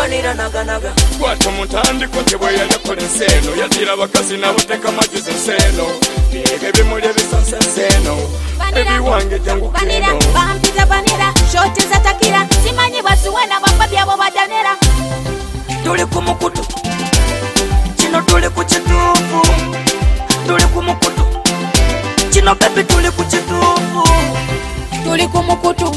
banira naganaga kwata mutandiko tebwe yakola enseno yazira bakazi nabo teka majuze enseno bige bimuli ebisansa enseno ebiwange jangu keno bampita banira shoti zatakira simanyi basuwena bamba byabo badanira tuli ku mukutu kino tuli ku kituufu tuli ku mukutu kino bebi tuli ku kituufu tuli ku mukutu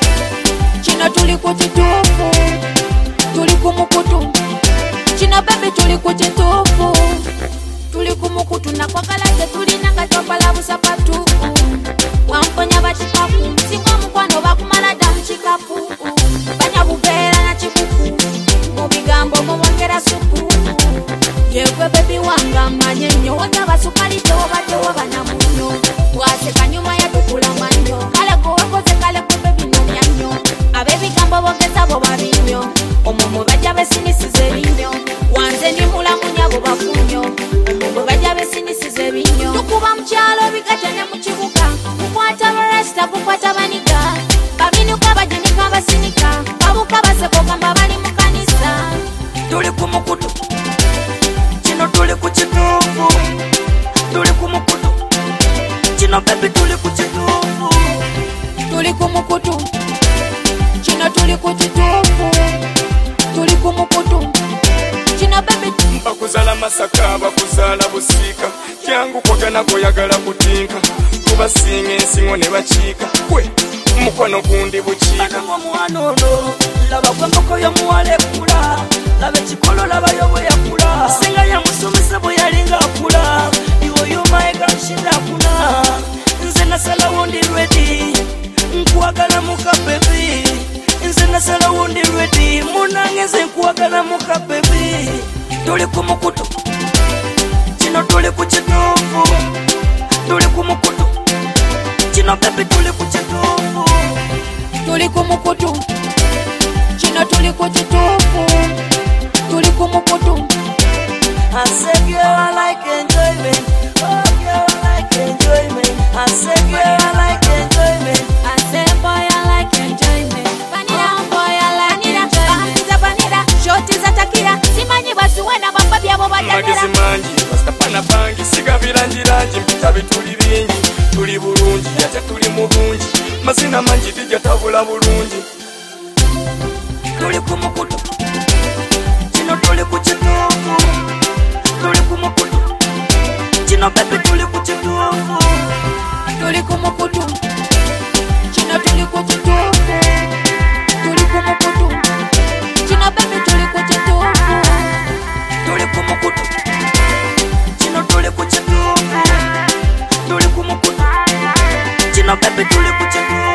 kino tuli ku kituufu tuli ku mukutu kino bebi tuli ku kituufu tuli ku mukutu nakwagala tetulina nga topala busapatu wamponya bakikapu singa omukwano bakumala ddamu kikapu banya bubeera na kikuku mu bigambo mubongera supu yewe bebi wange amanye nnyo wotaba sukali tewobaddewo banamunyo bwaseka nyuma yatukula mannyo kale gwewakoze kale gwe bebi nomya nnyo ab'ebigambo bogeza bo babinyo omwo bajja besinisiza ebinyo wanze ndi mulamunya bo bafunyo omwo bajja besinisiza ebinyo tukuba mu kyalo bigate ne mu kibuga kukwata barasta kukwata baniga babinuka bajinika basinika babuka basekogamba bali mu kanisa tuli ku mukutu kino tuli ku kituufu tuli ku mukutu kino bebi tuli ku kituufu tuli ku mukutu kino tuli ku kituufu tuli ku mukutu kino bebi bakuzala masaka bakuzala busiika kyangu kwagana goyagala kutinka kubasinga ensingo ne bakiika kwe mukwano gundi bukiika omwana ono laba gwemboko yomuwala ekula laba ekikolo labayo bwe yakula singa yamusomesa bwe yalinga akula iwoyomaeganshinakuna nze nasalawo ndi redi nkwagala muka bebi nze nasalawo ndi redi munange nze nkwagala muka bebi tuli ku mukutu kino tuli ku kituufu tuli ku mukutu kino bebi tuli ku kituufu tuli ku mukutu kino tuli ku kituufu tuli ku mukutu I said girl I like enjoyment. Oh girl I like enjoyment. I said girl I like enjoyment. I said boy I like enjoyment. Vanilla boy I like enjoyment. Vanilla shoti zatakira simanyi basuwena bamba byabo badanira magezi mangi bastapana bangi siga birangirangi mpita bituli bingi tuli bulungi ate tuli mu bungi mazina mangi tijja tabula bulungi tuli ku mukutu kino tuli ku kituufu tuli ku mukutu kino bebi tuli ku kituufu tuli ku mukutu kino tuli ku kituufu tuli ku mukutu kino bebi tuli ku kituufu tuli ku mukutu kino tuli ku kituufu tuli ku mukutu kino bebi tuli ku kituufu